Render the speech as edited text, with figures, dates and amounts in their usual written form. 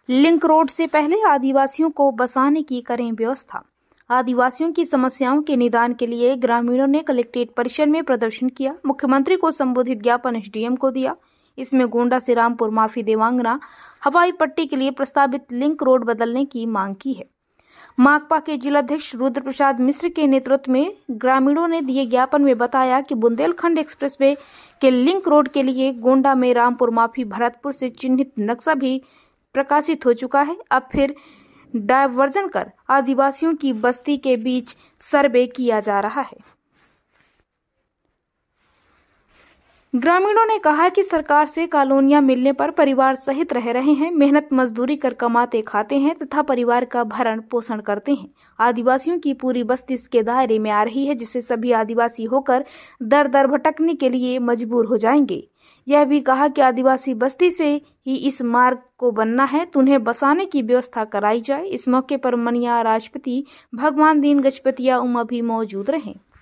Link road से पहले आदिवासियों को बसाने की करें व्यवस्था। आदिवासियों की समस्याओं के निदान के लिए ग्रामीणों ने कलेक्ट्रेट परिसर में प्रदर्शन किया। मुख्यमंत्री को संबोधित ज्ञापन एसडीएम को दिया। इसमें गोंडा से रामपुर माफी देवांगना हवाई पट्टी के लिए प्रस्तावित लिंक रोड बदलने की मांग की है। माकपा के जिलाध्यक्ष रुद्र प्रसाद मिश्र के नेतृत्व में ग्रामीणों ने दिए ज्ञापन में बताया कि बुंदेलखंड एक्सप्रेसवे के लिंक रोड के लिए गोंडा में रामपुर माफी भरतपुर से चिन्हित नक्शा भी प्रकाशित हो चुका है। अब फिर डायवर्जन कर आदिवासियों की बस्ती के बीच सर्वे किया जा रहा है। ग्रामीणों ने कहा कि सरकार से कॉलोनियां मिलने पर परिवार सहित रह रहे हैं, मेहनत मजदूरी कर कमाते खाते हैं तथा परिवार का भरण पोषण करते हैं। आदिवासियों की पूरी बस्ती इसके दायरे में आ रही है, जिससे सभी आदिवासी होकर दर दर भटकने के लिए मजबूर हो जाएंगे। यह भी कहा कि आदिवासी बस्ती से ही इस मार्ग को बनना है, तो उन्हें बसाने की व्यवस्था कराई जाए। इस मौके पर मनिया राजपति, भगवान दीन गजपतिया उमा भी मौजूद रहे।